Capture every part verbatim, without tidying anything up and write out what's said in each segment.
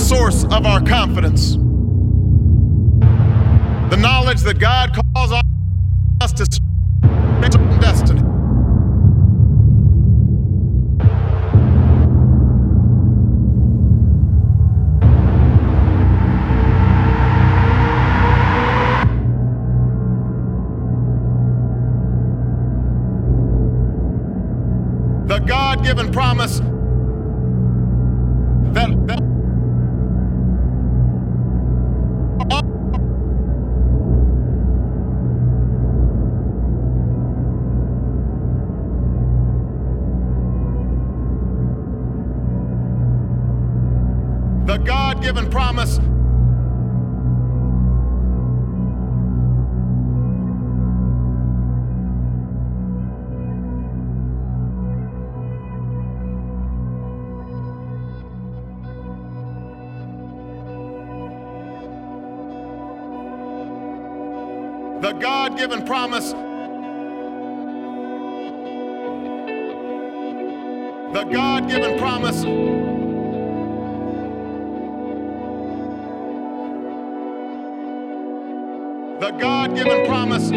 source of our confidence. The knowledge that God calls us to certain destiny. The God-given promise that, that the God-given promise the God-given promise the God-given promise the God-given promise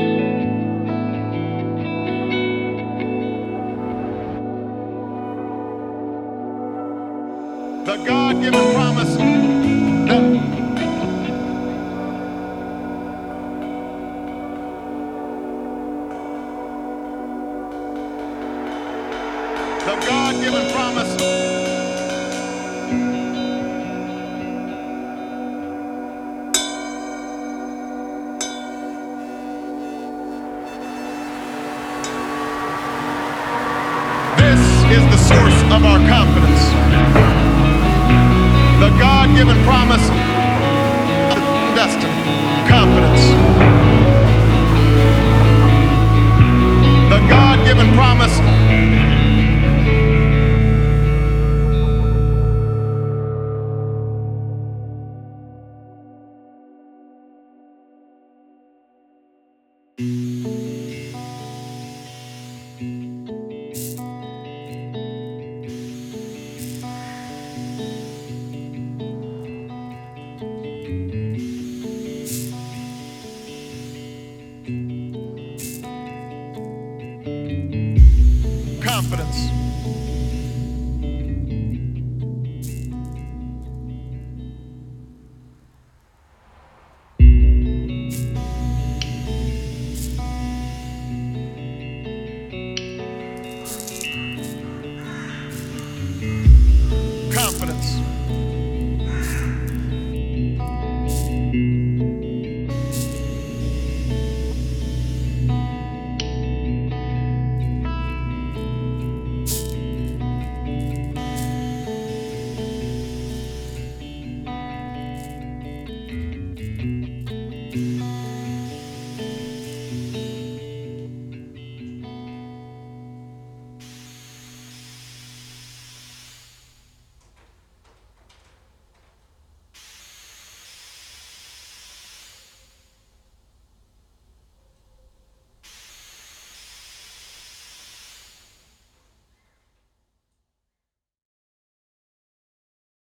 the God-given promise that the God-given promise this is the source of our confidence. The God-given promise of destiny. Confidence. The God-given promise confidence.